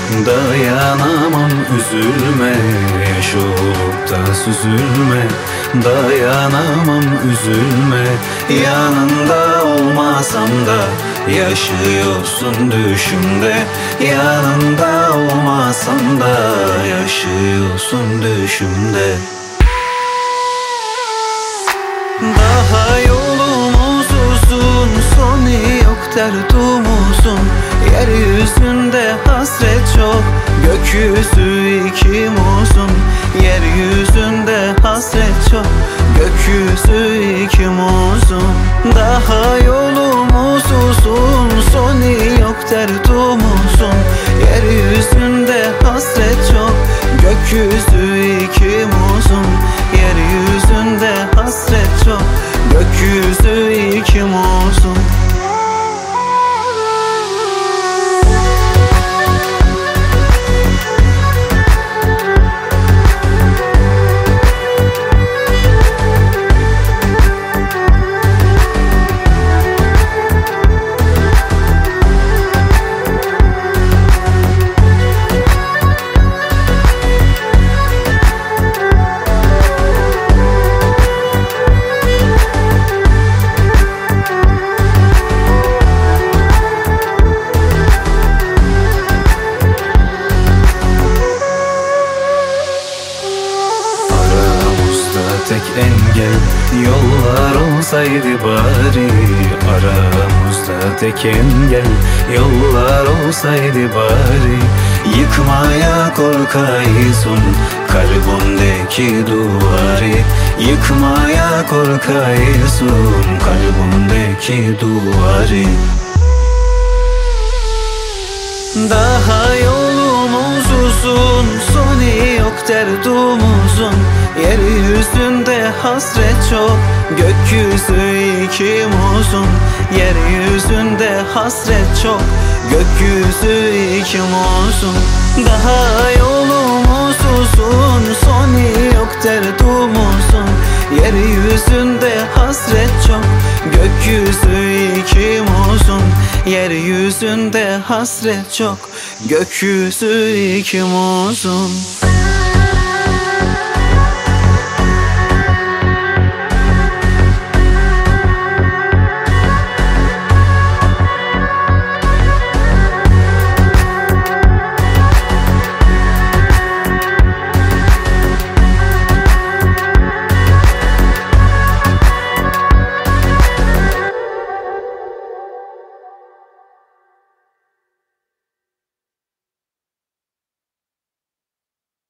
Dayanamam üzülme, yaşayıp da süzülme. Dayanamam üzülme, yanında olmasam da yaşıyorsun düşümde. Yanında olmasam da yaşıyorsun düşümde. Daha yolumuz uzun, sonu yok derdumuzun. Yeryüzünde hasret çok, gökyüzü ikimizin. Yeryüzünde hasret çok, gökyüzü ikimizin. Daha yolumuz uzun, sonu yok derdumuzun. Yeryüzünde hasret çok, gökyüzü ikimizin. Yeryüzünde hasret çok, gökyüzü ikimizin. Tek engel yollar olsaydı bari. Aramızda tek engel yollar olsaydı bari. Yıkmaya korkaysın kalbimdeki duvarı. Yıkmaya korkaysın kalbimdeki duvarı. Daha yolumuz uzun, sonu yok derdumuzun. Yeryüzünde hasret çok, gökyüzü ikimizin. Yeryüzünde hasret çok, gökyüzü ikimizin. Daha yolumuz uzun, sonu yok derdumuzun. Yeryüzünde hasret çok, gökyüzü ikimizin. Yeryüzünde hasret çok, gökyüzü ikimizin.